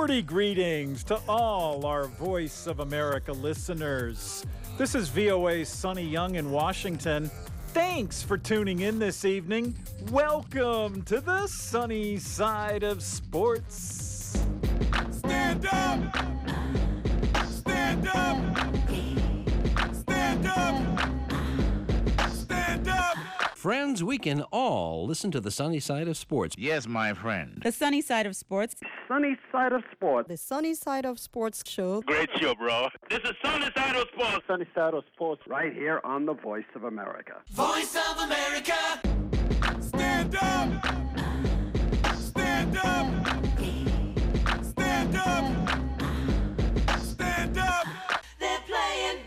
Sporty greetings to all our Voice of America listeners. This is VOA's Sonny Young in Washington. Thanks for tuning in this evening. Welcome to the sunny side of sports. Stand up! Stand up! Stand up! Stand up! Friends, we can all listen to the sunny side of sports. Yes, my friend. The sunny side of sports. Sunny Side of Sports. The Sunny Side of Sports show. Great show, bro. This is Sunny Side of Sports. Sunny Side of Sports right here on the Voice of America. Voice of America! Stand up! Stand up! Stand up! Stand up! They're playing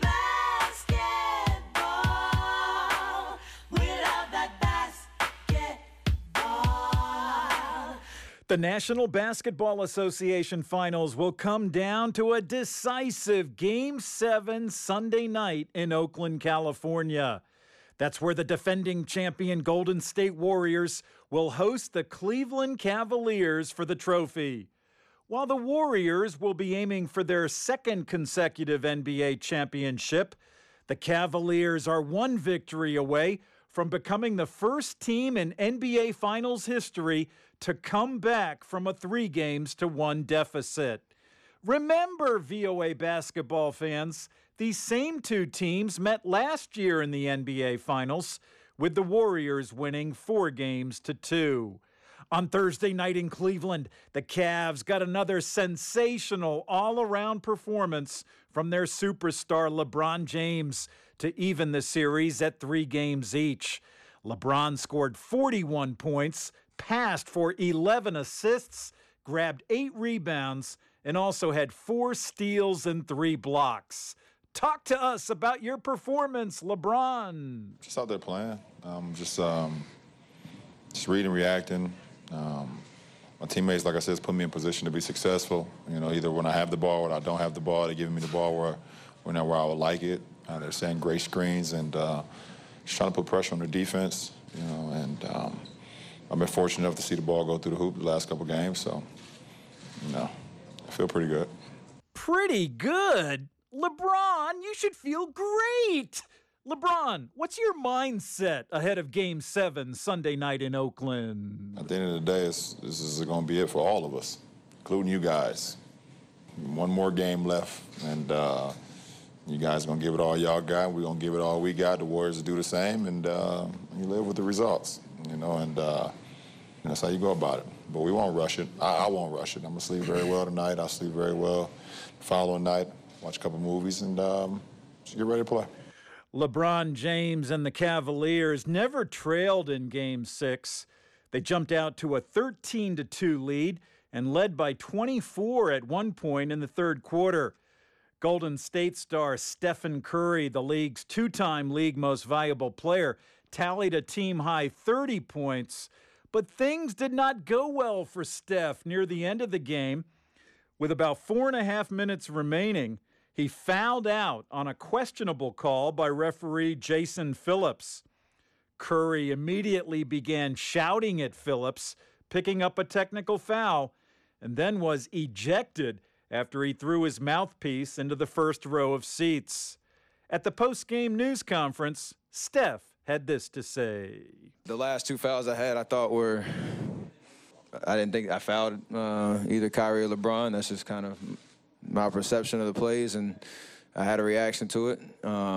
basketball. We love that basketball. The National Basketball Association Finals will come down to a decisive Game 7 Sunday night in Oakland, California. That's where the defending champion Golden State Warriors will host the Cleveland Cavaliers for the trophy. While the Warriors will be aiming for their second consecutive NBA championship, the Cavaliers are one victory away from becoming the first team in NBA Finals history to come back from a 3-1 deficit. Remember, VOA basketball fans, these same two teams met last year in the NBA Finals, with the Warriors winning 4-2. On Thursday night in Cleveland, the Cavs got another sensational all-around performance from their superstar LeBron James to even the series at 3 games each. LeBron scored 41 points, passed for 11 assists, grabbed 8 rebounds, and also had 4 steals and 3 blocks. Talk to us about your performance, LeBron. Just out there playing, just reading, reacting. My teammates, like I said, put me in position to be successful. You know, either when I have the ball or when I don't have the ball, they're giving me the ball where I would like it. They're setting great screens and just trying to put pressure on the defense. You know, and I've been fortunate enough to see the ball go through the hoop the last couple games, so you know, I feel pretty good. Pretty good? LeBron, you should feel great. LeBron, what's your mindset ahead of Game 7 Sunday night in Oakland? At the end of the day, this is going to be it for all of us, including you guys. One more game left, and you guys are going to give it all y'all got. We're going to give it all we got. The Warriors will do the same, and you live with the results, you know, and that's how you go about it. But we won't rush it. I won't rush it. I'm going to sleep very well tonight. I'll sleep very well the following night, watch a couple movies, and just get ready to play. LeBron James and the Cavaliers never trailed in Game 6. They jumped out to a 13-2 lead and led by 24 at one point in the third quarter. Golden State star Stephen Curry, the league's 2-time league most valuable player, tallied a team-high 30 points. But things did not go well for Steph near the end of the game. With about 4.5 minutes remaining, he fouled out on a questionable call by referee Jason Phillips. Curry immediately began shouting at Phillips, picking up a technical foul, and then was ejected after he threw his mouthpiece into the first row of seats. At the post-game news conference, Steph had this to say. The last 2 fouls I had, I thought were, I didn't think I fouled either Kyrie or LeBron. That's just kind of my perception of the plays, and I had a reaction to it.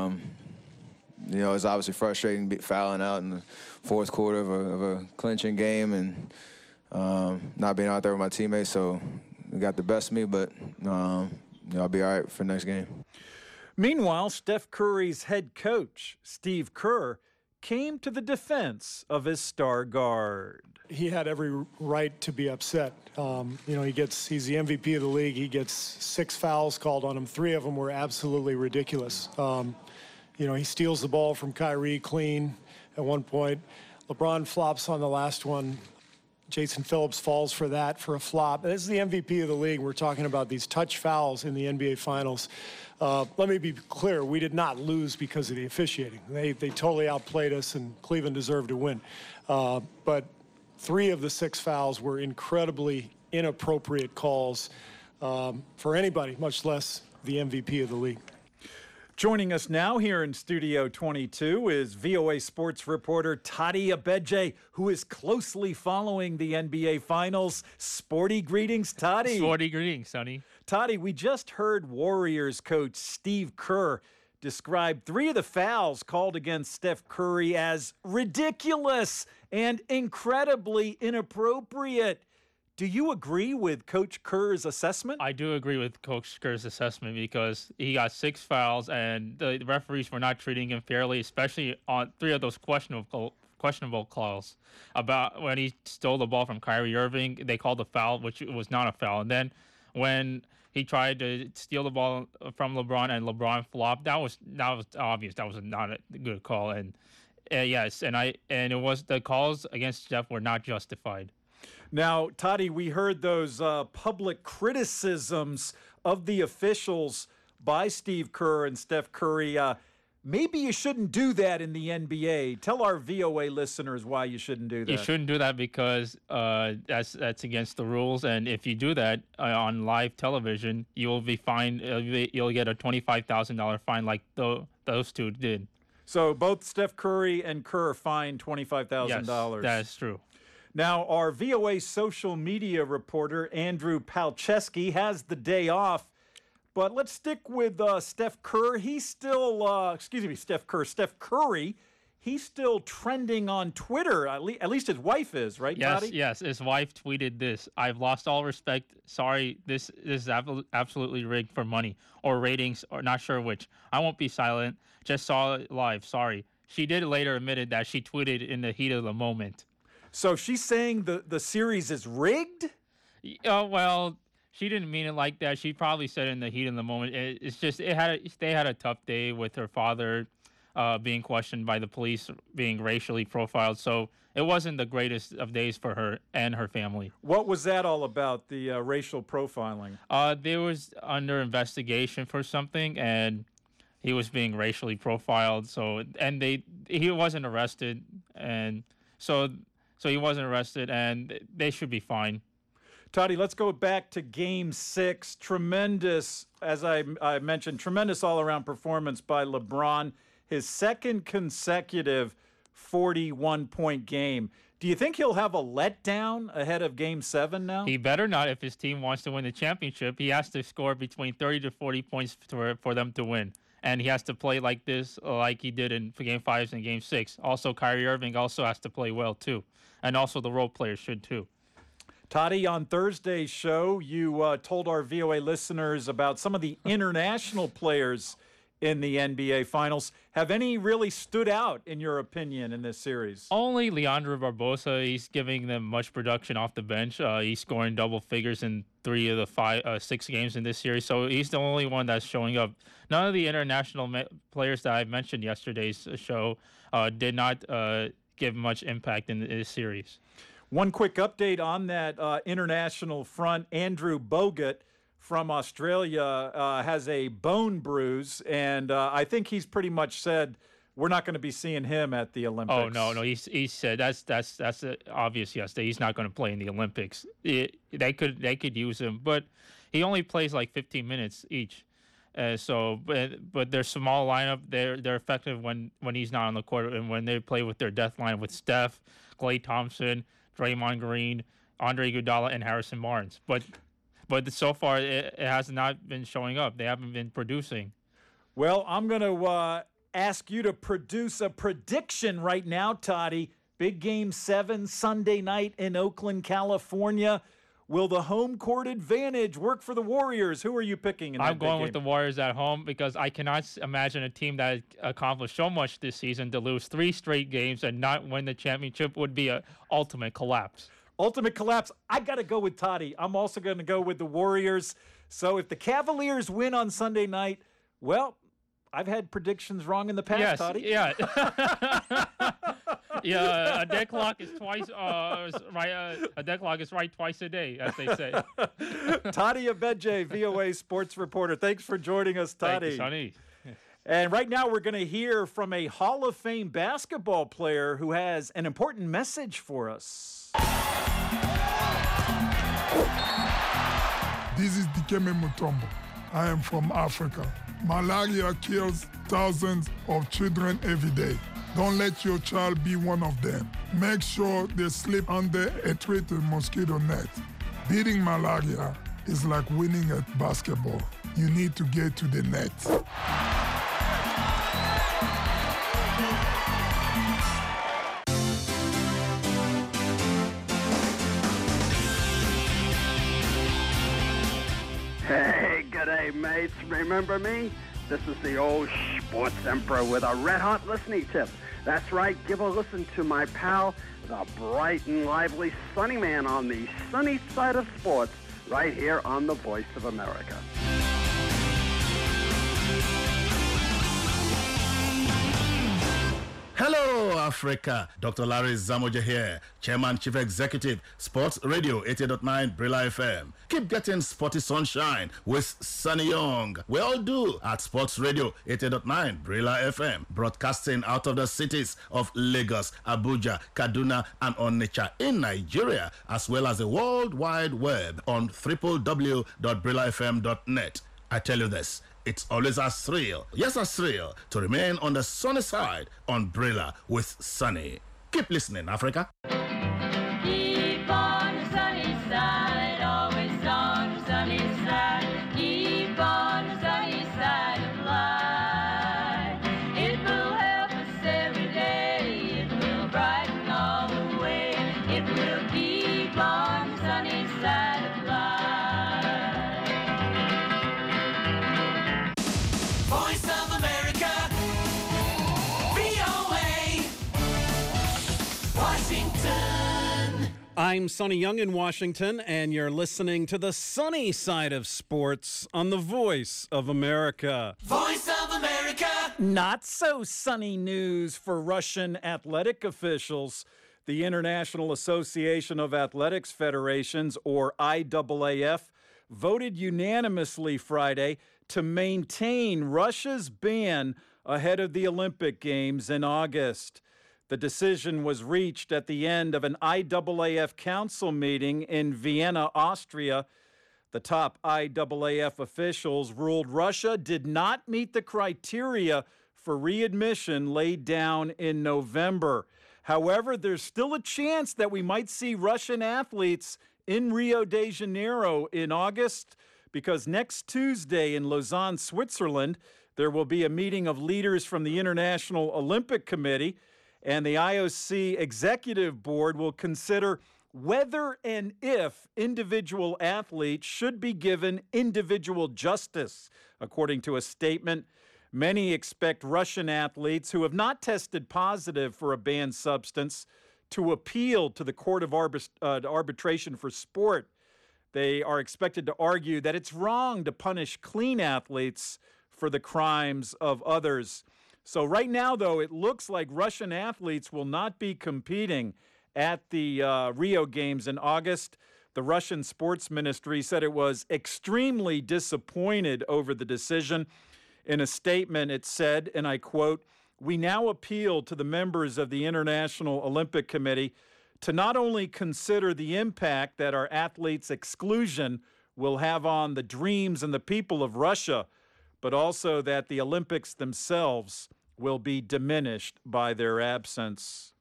You know, it's obviously frustrating fouling out in the fourth quarter of a clinching game and not being out there with my teammates. So it got the best of me, but you know, I'll be all right for the next game. Meanwhile, Steph Curry's head coach, Steve Kerr, came to the defense of his star guard. He had every right to be upset. You know, he's the MVP of the league. He gets 6 fouls called on him. 3 of them were absolutely ridiculous. You know, he steals the ball from Kyrie clean at one point. LeBron flops on the last one. Jason Phillips falls for that, for a flop. This is the MVP of the league. We're talking about these touch fouls in the NBA Finals. Let me be clear, we did not lose because of the officiating. They totally outplayed us, and Cleveland deserved to win. But 3 of the 6 fouls were incredibly inappropriate calls. for anybody, much less the MVP of the league. Joining us now here in Studio 22 is VOA sports reporter Toddy Abeje, who is closely following the NBA Finals. Sporty greetings, Toddy. Sporty greetings, Sonny. Toddy, we just heard Warriors coach Steve Kerr describe 3 of the fouls called against Steph Curry as ridiculous and incredibly inappropriate. Do you agree with Coach Kerr's assessment? I do agree with Coach Kerr's assessment because he got 6 fouls and the referees were not treating him fairly, especially on 3 of those questionable calls. About when he stole the ball from Kyrie Irving, they called a foul, which was not a foul. And then when he tried to steal the ball from LeBron and LeBron flopped, that was obvious. That was not a good call. And yes, and it was the calls against Steph were not justified. Now, Toddy, we heard those public criticisms of the officials by Steve Kerr and Steph Curry. Maybe you shouldn't do that in the NBA. Tell our VOA listeners why you shouldn't do that. You shouldn't do that because that's against the rules. And if you do that on live television, you will be fined. You'll get a $25,000 fine like those 2 did. So both Steph Curry and Kerr fined $25,000. Yes, that is true. Now, our VOA social media reporter, Andrew Palczewski, has the day off. But let's stick with Steph Kerr. He's still, Steph Curry. He's still trending on Twitter. At least his wife is, right, Toddy? Yes. His wife tweeted this: "I've lost all respect. Sorry, this is absolutely rigged for money or ratings, or not sure which. I won't be silent. Just saw it live. Sorry." She did later admitted that she tweeted in the heat of the moment. So she's saying the series is rigged? Well, she didn't mean it like that. She probably said it in the heat of the moment. It's just they had a tough day with her father being questioned by the police, being racially profiled. So it wasn't the greatest of days for her and her family. What was that all about, the racial profiling? They was under investigation for something, and he was being racially profiled. So he wasn't arrested, and so he wasn't arrested, and they should be fine. Toddy, let's go back to Game 6. Tremendous, as I mentioned, tremendous all-around performance by LeBron. His second consecutive 41-point game. Do you think he'll have a letdown ahead of Game 7 now? He better not. If his team wants to win the championship, he has to score between 30 to 40 points for them to win. And he has to play like this, like he did in Game 5 and Game 6. Also, Kyrie Irving also has to play well, too. And also the role players should, too. Toddy, on Thursday's show, you told our VOA listeners about some of the international players in the NBA Finals. Have any really stood out, in your opinion, in this series? Only Leandro Barbosa. He's giving them much production off the bench. He's scoring double figures in 3 of the 6 games in this series. So he's the only one that's showing up. None of the international players that I mentioned yesterday's show did not give much impact in this series. One quick update on that international front. Andrew Bogut from Australia has a bone bruise, and I think he's pretty much said we're not going to be seeing him at the Olympics. Oh, no. He said that's obvious yesterday. He's not going to play in the Olympics. They could use him, but he only plays like 15 minutes each. But their small lineup, they're effective when he's not on the court, and when they play with their death line with Steph, Klay Thompson, Draymond Green, Andre Iguodala, and Harrison Barnes. But so far, it has not been showing up. They haven't been producing. Well, I'm going to ask you to produce a prediction right now, Toddy. Big Game 7 Sunday night in Oakland, California. Will the home court advantage work for the Warriors? Who are you picking in that I'm going big with the game? Warriors at home because I cannot imagine a team that accomplished so much this season to lose 3 straight games and not win the championship would be an ultimate collapse. Ultimate collapse. I got to go with Toddy. I'm also going to go with the Warriors. So if the Cavaliers win on Sunday night, well, I've had predictions wrong in the past, Toddy. Yeah. Yeah, a deadlock is twice right. A deadlock is right twice a day, as they say. Toddy Abeje, VOA sports reporter. Thanks for joining us, Toddy. Thank you, Sonny. And right now we're going to hear from a Hall of Fame basketball player who has an important message for us. This is Dikeme Mutombo. I am from Africa. Malaria kills thousands of children every day. Don't let your child be one of them. Make sure they sleep under a treated mosquito net. Beating malaria is like winning at basketball. You need to get to the net. Hey, g'day, mates. Remember me? This is the old sports emperor with a red-hot listening tip. That's right, give a listen to my pal, the bright and lively Sunny Man on the sunny side of sports, right here on the Voice of America. Hello, Africa. Dr. Larry Zamoja here, Chairman, Chief Executive, Sports Radio 88.9 Brilla FM. Keep getting sporty sunshine with Sunny Young. We all do at Sports Radio 88.9 Brilla FM, broadcasting out of the cities of Lagos, Abuja, Kaduna, and Onitsha in Nigeria, as well as the World Wide Web on www.brillafm.net. I tell you this, it's always a thrill, yes, a thrill, to remain on the sunny side on Brilla with Sunny. Keep listening, Africa. Keep on the sunny side, always on the sunny side. Keep on the sunny side of life. It will help us every day. It will brighten all the way. It will keep on the sunny side of life. Voice of America, VOA, Washington. I'm Sonny Young in Washington, and you're listening to the sunny side of sports on the Voice of America. Voice of America. Not so sunny news for Russian athletic officials. The International Association of Athletics Federations, or IAAF, voted unanimously Friday to maintain Russia's ban ahead of the Olympic Games in August. The decision was reached at the end of an IAAF council meeting in Vienna, Austria. The top IAAF officials ruled Russia did not meet the criteria for readmission laid down in November. However, there's still a chance that we might see Russian athletes in Rio de Janeiro in August, because next Tuesday in Lausanne, Switzerland, there will be a meeting of leaders from the International Olympic Committee, and the IOC Executive Board will consider whether and if individual athletes should be given individual justice. According to a statement, many expect Russian athletes who have not tested positive for a banned substance to appeal to the Court of Arbitration for Sport. They are expected to argue that it's wrong to punish clean athletes for the crimes of others. So right now, though, it looks like Russian athletes will not be competing at the Rio Games in August. The Russian Sports Ministry said it was extremely disappointed over the decision. In a statement, it said, and I quote, "We now appeal to the members of the International Olympic Committee to not only consider the impact that our athletes' exclusion will have on the dreams and the people of Russia, but also that the Olympics themselves will be diminished by their absence."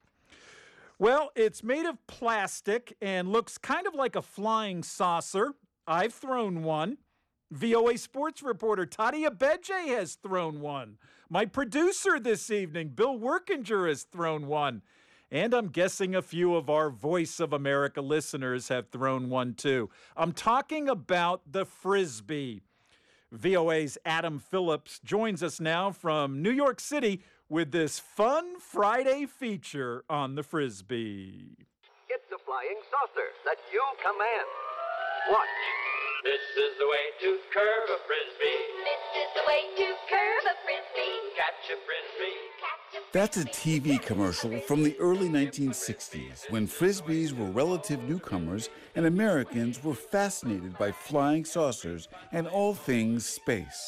Well, it's made of plastic and looks kind of like a flying saucer. I've thrown one. VOA sports reporter Tadia Beje has thrown one. My producer this evening, Bill Workinger, has thrown one. And I'm guessing a few of our Voice of America listeners have thrown one too. I'm talking about the Frisbee. VOA's Adam Phillips joins us now from New York City with this fun Friday feature on the Frisbee. It's a flying saucer that you command. Watch. This is the way to curve a Frisbee. This is the way to curve a Frisbee. Catch a Frisbee. That's a TV commercial from the early 1960s when Frisbees were relative newcomers and Americans were fascinated by flying saucers and all things space.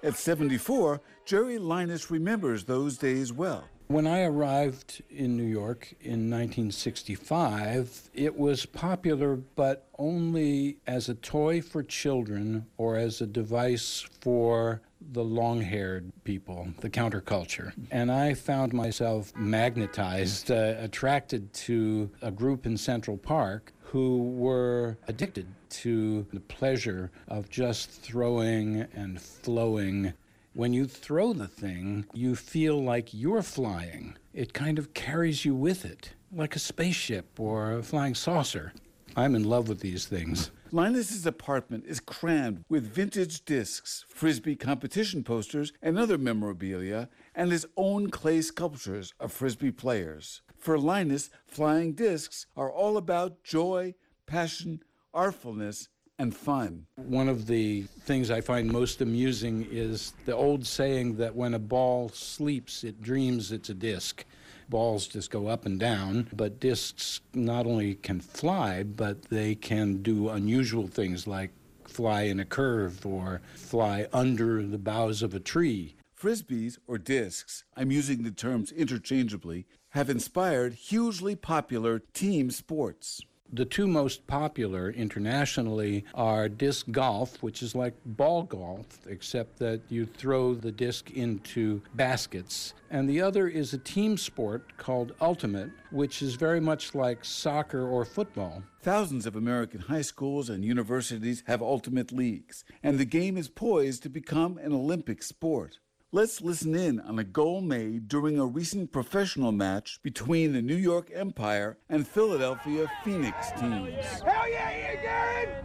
At 74, Jerry Linus remembers those days well. When I arrived in New York in 1965, it was popular, but only as a toy for children or as a device for the long-haired people, the counterculture. And I found myself magnetized, attracted to a group in Central Park who were addicted to the pleasure of just throwing and flowing. When you throw the thing, you feel like you're flying. It kind of carries you with it, like a spaceship or a flying saucer. I'm in love with these things. Linus's apartment is crammed with vintage discs, Frisbee competition posters, and other memorabilia, and his own clay sculptures of Frisbee players. For Linus, flying discs are all about joy, passion, artfulness, and fun. One of the things I find most amusing is the old saying that when a ball sleeps, it dreams it's a disc. Balls just go up and down, but discs not only can fly, but they can do unusual things like fly in a curve or fly under the boughs of a tree. Frisbees, or discs, I'm using the terms interchangeably, have inspired hugely popular team sports. The two most popular internationally are disc golf, which is like ball golf, except that you throw the disc into baskets. And the other is a team sport called ultimate, which is very much like soccer or football. Thousands of American high schools and universities have ultimate leagues, and the game is poised to become an Olympic sport. Let's listen in on a goal made during a recent professional match between the New York Empire and Philadelphia Phoenix teams. Hell yeah, Darren!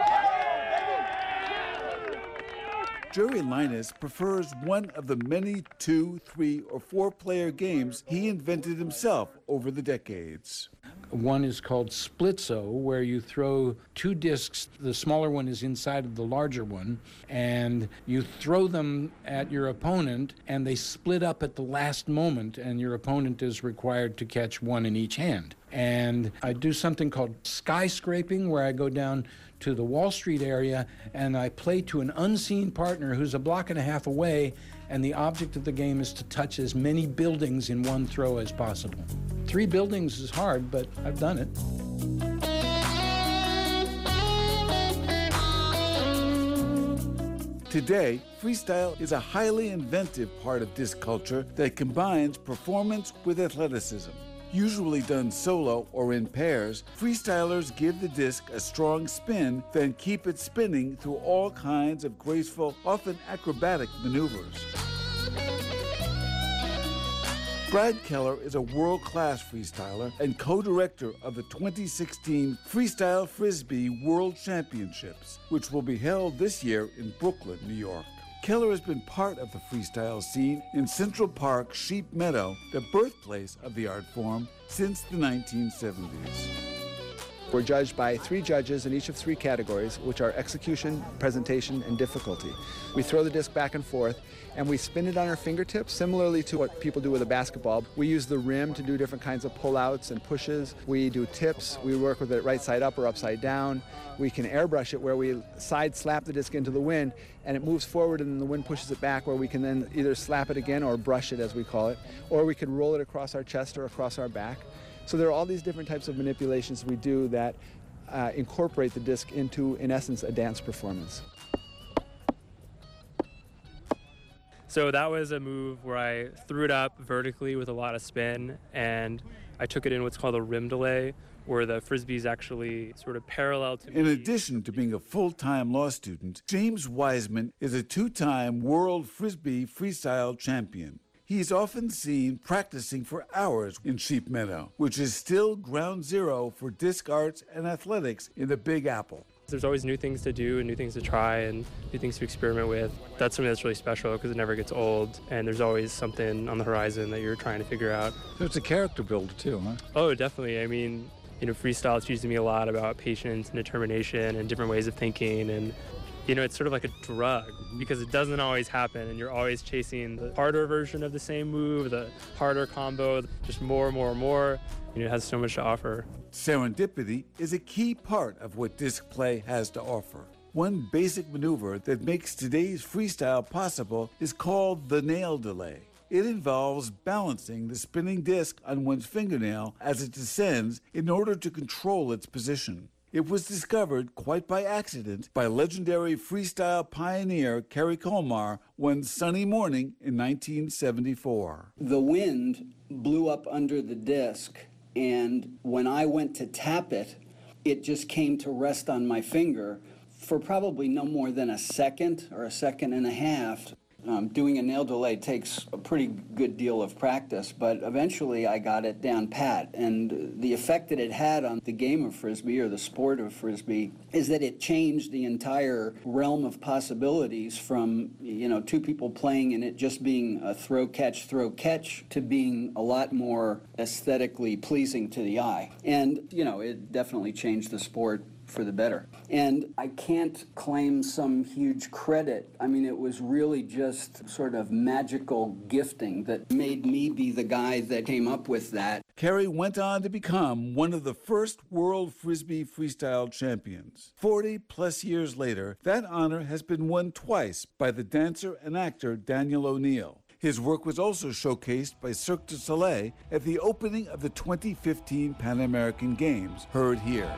Jerry Linus prefers one of the many 2, 3, or 4-player games he invented himself over the decades. One is called Splitzo, where you throw two discs. The smaller one is inside of the larger one, and you throw them at your opponent, and they split up at the last moment, and your opponent is required to catch one in each hand. And I do something called skyscraping, where I go down to the Wall Street area, and I play to an unseen partner who's a block and a half away, and the object of the game is to touch as many buildings in one throw as possible. 3 buildings is hard, but I've done it. Today, freestyle is a highly inventive part of disc culture that combines performance with athleticism. Usually done solo or in pairs, freestylers give the disc a strong spin, then keep it spinning through all kinds of graceful, often acrobatic maneuvers. Brad Keller is a world-class freestyler and co-director of the 2016 Freestyle Frisbee World Championships, which will be held this year in Brooklyn, New York. Keller has been part of the freestyle scene in Central Park, Sheep Meadow, the birthplace of the art form, since the 1970s. We're judged by 3 judges in each of 3 categories, which are execution, presentation, and difficulty. We throw the disc back and forth, and we spin it on our fingertips, similarly to what people do with a basketball. We use the rim to do different kinds of pullouts and pushes. We do tips. We work with it right side up or upside down. We can airbrush it, where we side slap the disc into the wind, and it moves forward, and then the wind pushes it back, where we can then either slap it again or brush it, as we call it, or we can roll it across our chest or across our back. So there are all these different types of manipulations we do that incorporate the disc into, in essence, a dance performance. So that was a move where I threw it up vertically with a lot of spin, and I took it in what's called a rim delay, where the Frisbee is actually sort of parallel to me. In addition to being a full-time law student, James Wiseman is a 2-time World Frisbee Freestyle Champion. He's often seen practicing for hours in Sheep Meadow, which is still ground zero for disc arts and athletics in the Big Apple. There's always new things to do and new things to try and new things to experiment with. That's something that's really special because it never gets old, and there's always something on the horizon that you're trying to figure out. There's a character builder too, huh? Oh, definitely. I mean, freestyle teaches me a lot about patience and determination and different ways of thinking, and it's sort of like a drug because it doesn't always happen, and you're always chasing the harder version of the same move, the harder combo, just more and more and more. It has so much to offer. Serendipity is a key part of what disc play has to offer. One basic maneuver that makes today's freestyle possible is called the nail delay. It involves balancing the spinning disc on one's fingernail as it descends in order to control its position. It was discovered quite by accident by legendary freestyle pioneer Kerry Colmar one sunny morning in 1974. The wind blew up under the disc, and when I went to tap it, it just came to rest on my finger for probably no more than a second or a second and a half. Doing a nail delay takes a pretty good deal of practice, but eventually I got it down pat. And the effect that it had on the game of Frisbee, or the sport of Frisbee, is that it changed the entire realm of possibilities from, two people playing and it just being a throw, catch, to being a lot more aesthetically pleasing to the eye. And, it definitely changed the sport for the better. And I can't claim some huge credit. I mean, it was really just sort of magical gifting that made me be the guy that came up with that. Kerry went on to become one of the first World Frisbee Freestyle champions. 40-plus years later, that honor has been won twice by the dancer and actor Daniel O'Neill. His work was also showcased by Cirque du Soleil at the opening of the 2015 Pan American Games, heard here.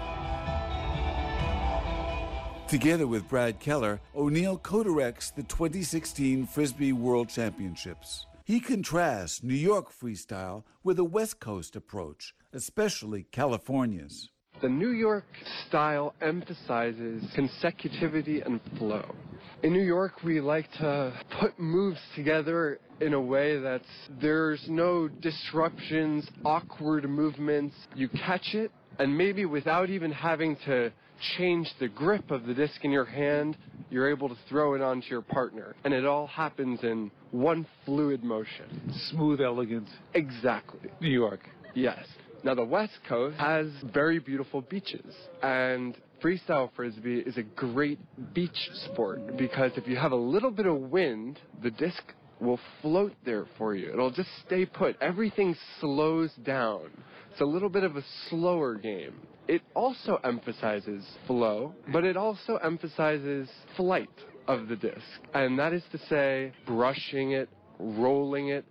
Together with Brad Keller, O'Neill co-directs the 2016 Frisbee World Championships. He contrasts New York freestyle with a West Coast approach, especially California's. The New York style emphasizes consecutivity and flow. In New York, we like to put moves together in a way that there's no disruptions, awkward movements. You catch it, and maybe without even having to change the grip of the disc in your hand, you're able to throw it onto your partner. And it all happens in one fluid motion. Smooth, elegant. Exactly. New York. Yes. Now, the West Coast has very beautiful beaches, and freestyle Frisbee is a great beach sport because if you have a little bit of wind, the disc will float there for you. It'll just stay put. Everything slows down. It's a little bit of a slower game. It also emphasizes flow, but it also emphasizes flight of the disc. And that is to say, brushing it, rolling it,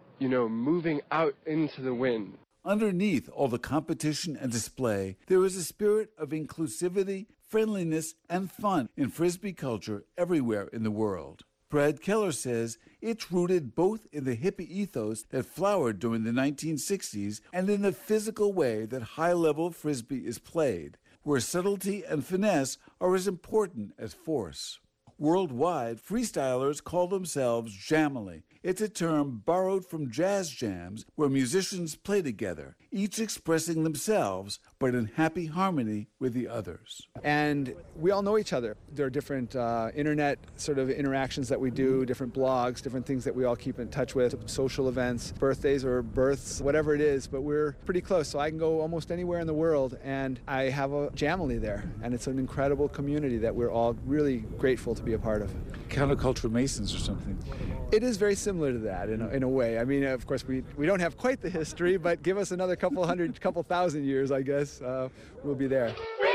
moving out into the wind. Underneath all the competition and display, there is a spirit of inclusivity, friendliness, and fun in Frisbee culture everywhere in the world. Brad Keller says it's rooted both in the hippie ethos that flowered during the 1960s and in the physical way that high-level Frisbee is played, where subtlety and finesse are as important as force. Worldwide, freestylers call themselves Jamily. It's a term borrowed from jazz jams where musicians play together, each expressing themselves, but in happy harmony with the others. And we all know each other. There are different internet sort of interactions that we do, different blogs, different things that we all keep in touch with, social events, birthdays or births, whatever it is, but we're pretty close. So I can go almost anywhere in the world and I have a Jamily there. And it's an incredible community that we're all really grateful to be a part of. Counterculture Masons or something. It is very similar to that in a way. I mean, of course, we don't have quite the history, but give us another couple thousand years, I guess, we'll be there.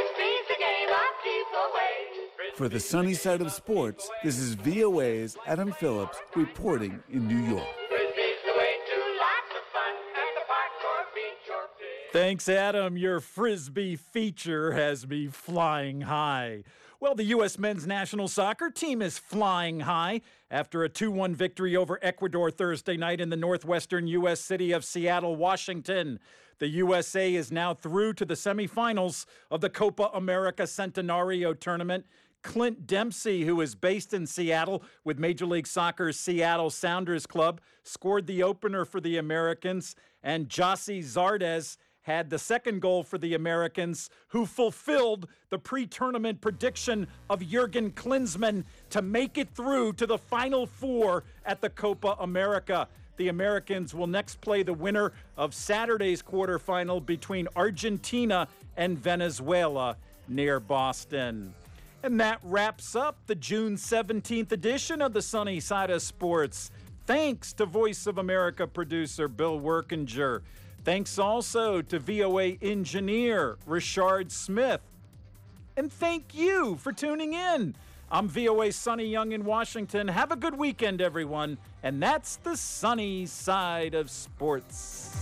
For the sunny side of sports, this is VOA's Adam Phillips reporting in New York. Thanks, Adam. Your Frisbee feature has me flying high. Well, the U.S. men's national soccer team is flying high after a 2-1 victory over Ecuador Thursday night in the northwestern U.S. city of Seattle, Washington. The USA is now through to the semifinals of the Copa America Centenario tournament. Clint Dempsey, who is based in Seattle with Major League Soccer's Seattle Sounders Club, scored the opener for the Americans, and Jossie Zardes had the second goal for the Americans, who fulfilled the pre-tournament prediction of Jurgen Klinsmann to make it through to the Final Four at the Copa America. The Americans will next play the winner of Saturday's quarterfinal between Argentina and Venezuela near Boston. And that wraps up the June 17th edition of the Sunny Side of Sports. Thanks to Voice of America producer Bill Workinger. Thanks also to VOA engineer Richard Smith. And thank you for tuning in. I'm VOA Sonny Young in Washington. Have a good weekend, everyone. And that's the sunny side of sports.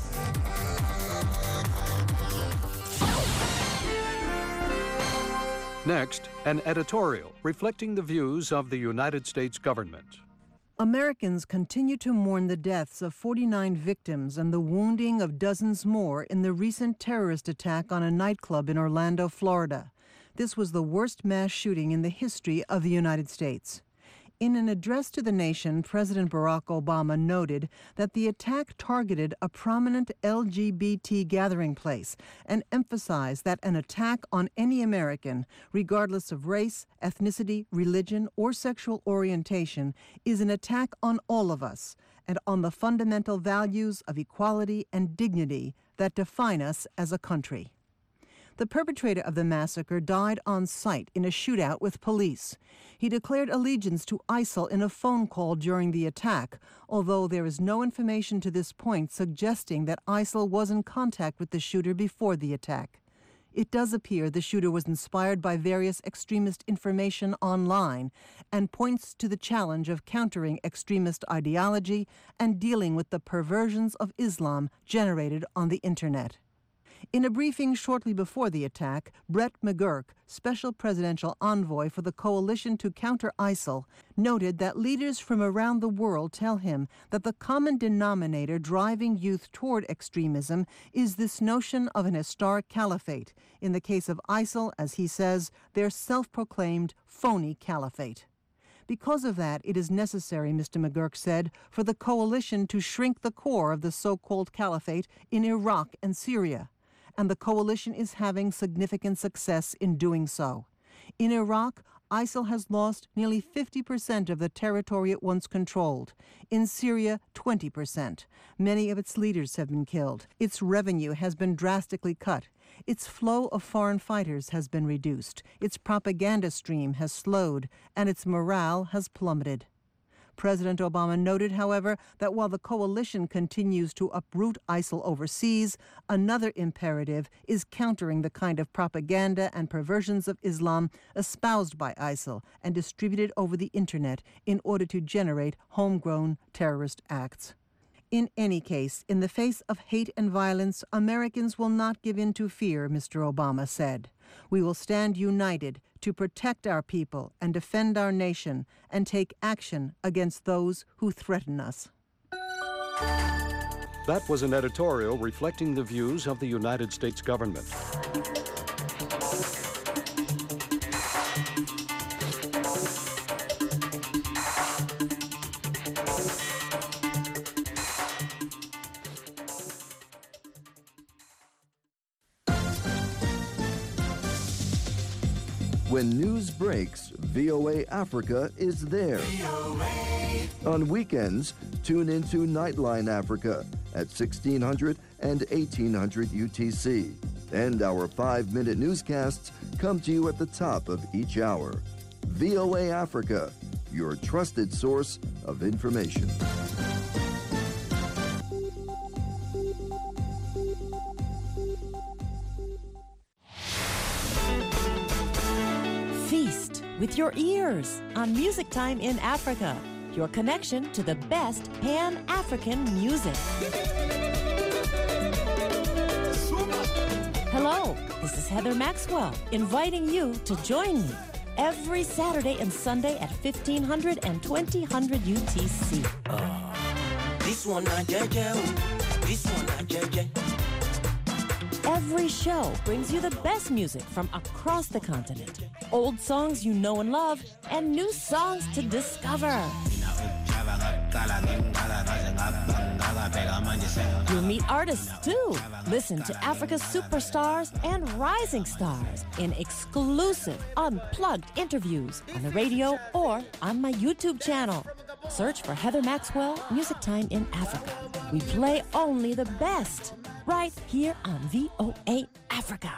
Next, an editorial reflecting the views of the United States government. Americans continue to mourn the deaths of 49 victims and the wounding of dozens more in the recent terrorist attack on a nightclub in Orlando, Florida. This was the worst mass shooting in the history of the United States. In an address to the nation, President Barack Obama noted that the attack targeted a prominent LGBT gathering place and emphasized that an attack on any American, regardless of race, ethnicity, religion, or sexual orientation, is an attack on all of us and on the fundamental values of equality and dignity that define us as a country. The perpetrator of the massacre died on site in a shootout with police. He declared allegiance to ISIL in a phone call during the attack, although there is no information to this point suggesting that ISIL was in contact with the shooter before the attack. It does appear the shooter was inspired by various extremist information online and points to the challenge of countering extremist ideology and dealing with the perversions of Islam generated on the Internet. In a briefing shortly before the attack, Brett McGurk, special presidential envoy for the Coalition to Counter ISIL, noted that leaders from around the world tell him that the common denominator driving youth toward extremism is this notion of an historic caliphate. In the case of ISIL, as he says, their self-proclaimed phony caliphate. Because of that, it is necessary, Mr. McGurk said, for the coalition to shrink the core of the so-called caliphate in Iraq and Syria. And the coalition is having significant success in doing so. In Iraq, ISIL has lost nearly 50% of the territory it once controlled. In Syria, 20%. Many of its leaders have been killed. Its revenue has been drastically cut. Its flow of foreign fighters has been reduced. Its propaganda stream has slowed, and its morale has plummeted. President Obama noted, however, that while the coalition continues to uproot ISIL overseas, another imperative is countering the kind of propaganda and perversions of Islam espoused by ISIL and distributed over the Internet in order to generate homegrown terrorist acts. In any case, in the face of hate and violence, Americans will not give in to fear, Mr. Obama said. We will stand united to protect our people and defend our nation and take action against those who threaten us. That was an editorial reflecting the views of the United States government. When news breaks, VOA Africa is there. On weekends, tune into Nightline Africa at 1600 and 1800 UTC. And our 5-minute newscasts come to you at the top of each hour. VOA Africa, your trusted source of information. Feast with your ears on Music Time in Africa, your connection to the best Pan-African music. Hello, this is Heather Maxwell, inviting you to join me every Saturday and Sunday at 1500 and 2000 UTC. This one not JJ, this one not JJ. Every show brings you the best music from across the continent. Old songs you know and love, and new songs to discover. You'll meet artists too. Listen to Africa's superstars and rising stars in exclusive, unplugged interviews on the radio or on my YouTube channel. Search for Heather Maxwell, Music Time in Africa. We play only the best, right here on VOA Africa.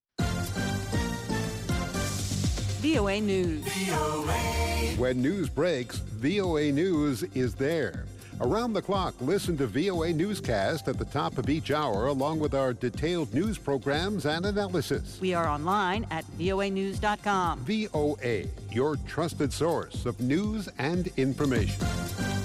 VOA News. When news breaks, VOA News is there. Around the clock, listen to VOA Newscast at the top of each hour, along with our detailed news programs and analysis. We are online at voanews.com. VOA, your trusted source of news and information.